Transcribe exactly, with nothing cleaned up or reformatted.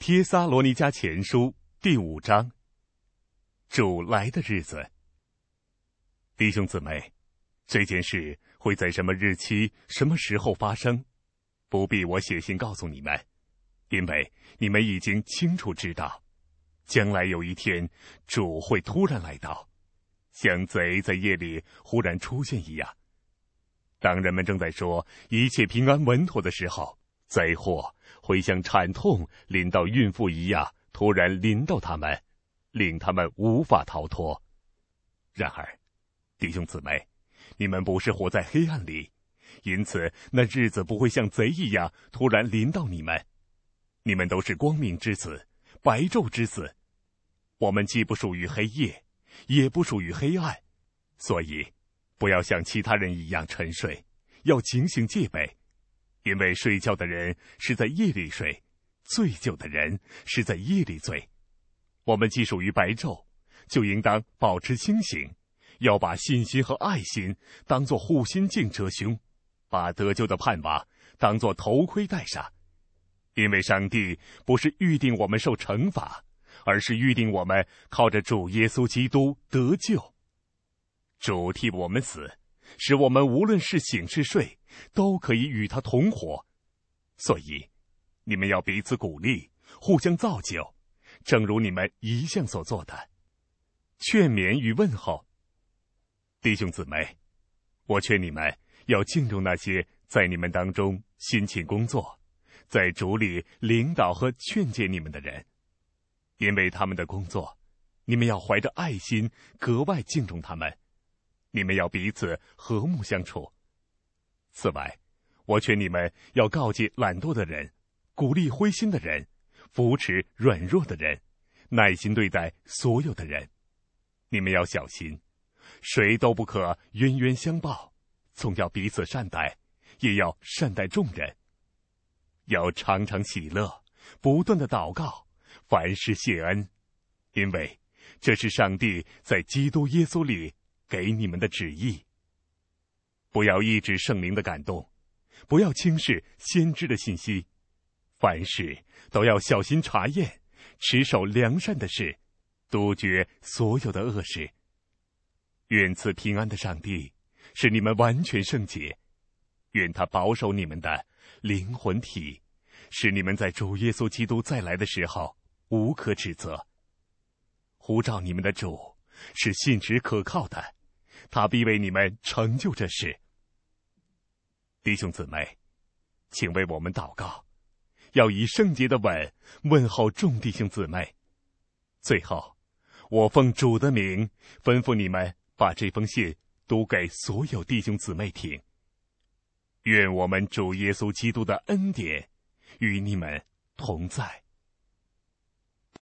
帖撒罗尼迦前书第五章，主来的日子。弟兄姊妹，这件事会在什么日期、什么时候发生，不必我写信告诉你们，因为你们已经清楚知道，将来有一天，主会突然来到，像贼在夜里忽然出现一样。当人们正在说一切平安稳妥的时候，灾祸会像惨痛临到孕妇一样，突然临到他们，令他们无法逃脱。然而，弟兄姊妹，你们不是活在黑暗里，因此那日子不会像贼一样突然临到你们。你们都是光明之子，白昼之子。我们既不属于黑夜，也不属于黑暗，所以不要像其他人一样沉睡，要警醒戒备。因为睡觉的人是在夜里睡，醉酒的人是在夜里醉。我们既属于白昼，就应当保持清醒，要把信心和爱心当作护心镜遮胸，把得救的盼望当作头盔戴上。因为上帝不是预定我们受惩罚，而是预定我们靠着主耶稣基督得救。主替我们死，使我们无论是醒是睡，都可以与他同活。所以你们要彼此鼓励，互相造就，正如你们一向所做的。劝勉与问候。弟兄姊妹，我劝你们要敬重那些在你们当中辛勤工作，在主里领导和劝诫你们的人，因为他们的工作，你们要怀着爱心格外敬重他们。你们要彼此和睦相处。此外，我劝你们要告诫懒惰的人，鼓励灰心的人，扶持软弱的人，耐心对待所有的人。你们要小心，谁都不可冤冤相报，总要彼此善待，也要善待众人。要常常喜乐，不断的祷告，凡事谢恩，因为这是上帝在基督耶稣里给你们的旨意。不要抑制圣灵的感动，不要轻视先知的信息，凡事都要小心查验，持守良善的事，杜绝所有的恶事。愿赐平安的上帝使你们完全圣洁，愿他保守你们的灵魂体，使你们在主耶稣基督再来的时候无可指责。呼召你们的主是信实可靠的，他必为你们成就这事。弟兄姊妹，请为我们祷告，要以圣洁的吻问候众弟兄姊妹。最后，我奉主的名吩咐你们把这封信读给所有弟兄姊妹听。愿我们主耶稣基督的恩典与你们同在。